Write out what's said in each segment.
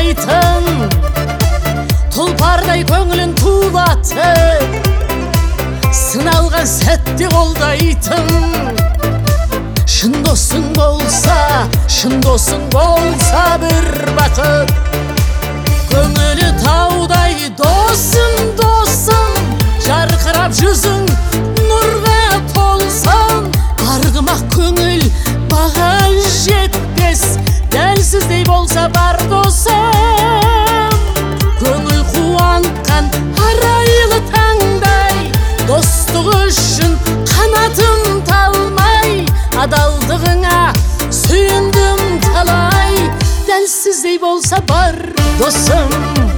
ойнайтын, тұлпардай көңілін тулатып, сыналған сәтте қолдайтын. Шын досың болса бір бақыт, көңілі таудай досым, жарқырап жүзің нұрға толсын. Арғымақ көңіл баға жетпес, дәлсіздей болса бар досым. Көңіл қуантқан арайлы таңдай, достық үшін қанатым талмай, адалдығыңа сүйіндім талай, дәлсіздей болса бар досым.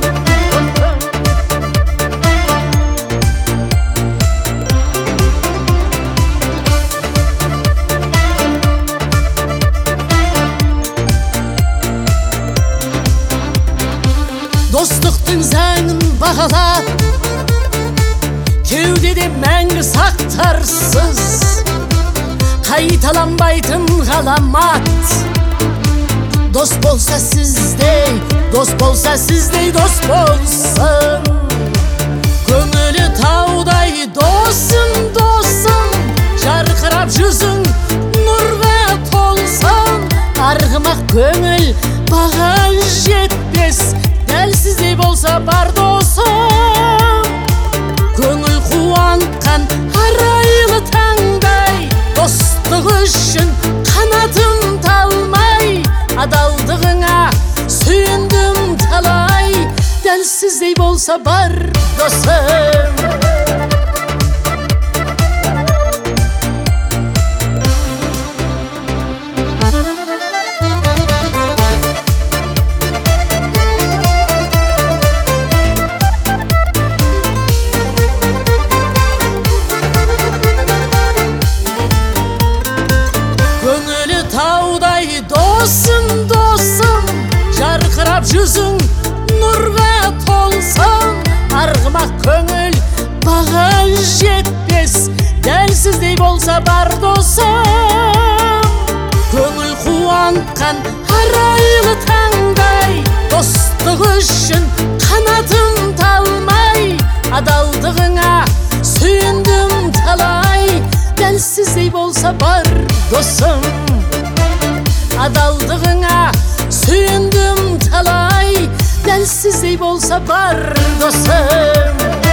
Достықтың заңын бағалап, кеудеде мәңгі сақтарсыз, қайталанбайтын ғаламат. Дос болса сіздей дос болсын. Көңілі таудай досым, жарқырап жүзің нұрға толсын. Арғымақ көңіл баға жетпес, дәлсіздей болса бар досым. Көңіл қуантқан арайлы таңдай, достық үшін қанатым талмай, адалдығыңа сүйіндім талай, дәлсіздей болса бар досым. Таудай досым, жарқырап жүзің нұрға толсын. Арғымақ көңіл баға жетпес, дәлсіздей болса бар досым. Көңіл қуантқан арайлы таңдай, достық үшін қанатым талмай, адалдығыңа сүйіндім талай, дәлсіздей болса бар досым. Адалдығыңа сүйіндім талай, дәлсіздей болса бар досым.